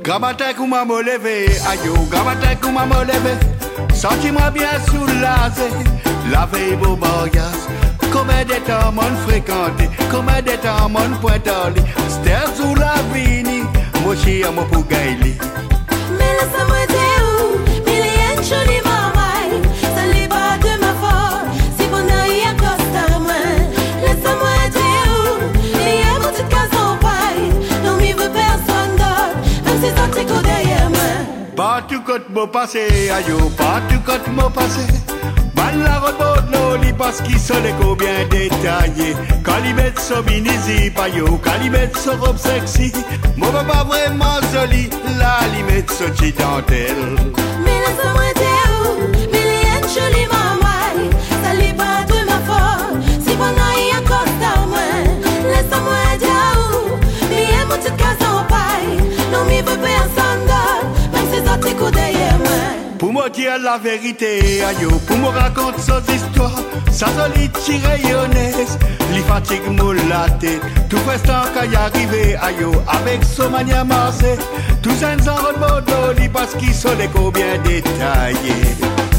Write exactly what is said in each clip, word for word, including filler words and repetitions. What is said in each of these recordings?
Grand matin qu'on m'a levé, aïe, grand matin qu'on m'a levé, senti-moi bien soulagé, la veille beau mariage, combien de temps m'on fréquenté, combien de temps m'on pointé, c'était sous la vini, mon chien mon pour gaili. Mais laisse-moi dire où, mais il y a une jolie maman, ça n'est pas de ma faute, si bon aïe à costa moi, laisse-moi dire où, il y a mon petite case en paille, non m'y veut personne d'autre. Partout côté mon passé, aïe, partout côté mon passé. Ban la route l'oli parce qu'il sont les combien détaillés. Quand il met son mini-zip, aïe, quand il met son robe sexy. Mon papa vraiment joli, là il met son petit dentelle. Mais laisse-moi dire où, mais il y a une jolie maman, ça n'est pas de ma faute, si bon aïe à costa moi. Laisse-moi dire où, mais il y a mon petite case en paille, non m'y veut personne d'autre, même si ça t'écoute derrière moi. Pour me dire la vérité, aïe, pour me raconter ses histoires, ça solide tirayonnaise, li fatigue me la tête, tout restant qu'à y arriver, aïe, avec son manière massée, tout ça nous en remonte li parce qu'ils sont les combien détaillés.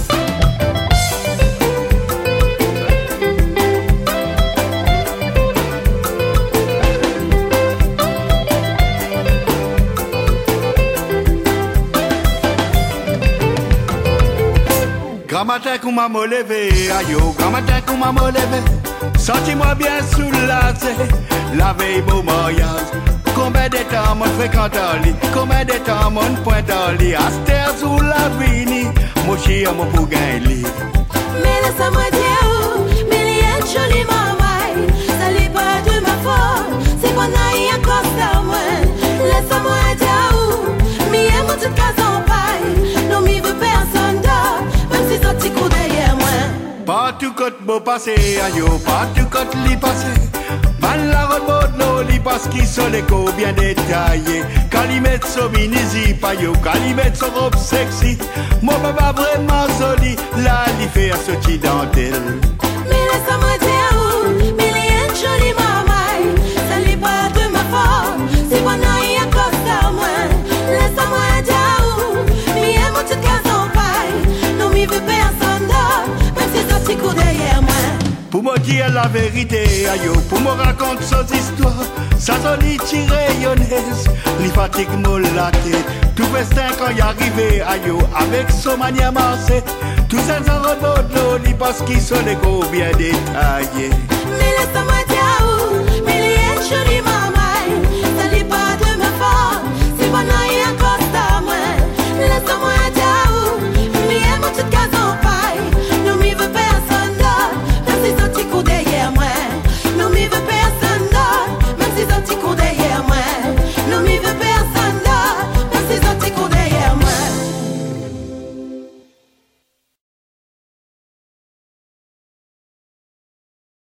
Grand matin qu'on m'a levé, aïe, grand matin qu'on m'a levé, senti-moi bien soulagé, la veille beau mariage, combien de temps mon fréquenté, combien de temps mon pointé, à terre sous la vini, mon chien mon pour gagner. Mais laisse-moi dire où, mais il y a une jolie maman, ça n'est pas de ma faute, c'est bon aïe à costa moi. Laisse-moi dire où, mais il y a mon petite case en paille, non m'y veut personne d'autre, même si ça t'écoute derrière moi. Partout côté beau passé, aïe, partout côté li passé. Ban la route l'oli parce qu'ils sont les co bien détaillés. Quand il met son mini-zip, aïe, quand il met son robe sexy. Mon papa vraiment joli, là il fait un petit dentelle. Mais laisse-moi dire où, mais il y a une jolie maman, ça n'est pas de ma faute, c'est bon aïe à costa moi. Laisse-moi dire où, mais il y a mon petite case en paille, non m'y veut personne d'autre, même si ça t'écoute derrière moi. Pour me dire la vérité, aïe, pour me raconter ses histoires, ça solide tirayonnaise, li fatigue me la tête, tout festin quand y arrivé, aïe, avec son manière massée, tout ça nous en remonte l'oli parce qu'ils sont les gros bien détaillés. Mais laisse-moi dire où,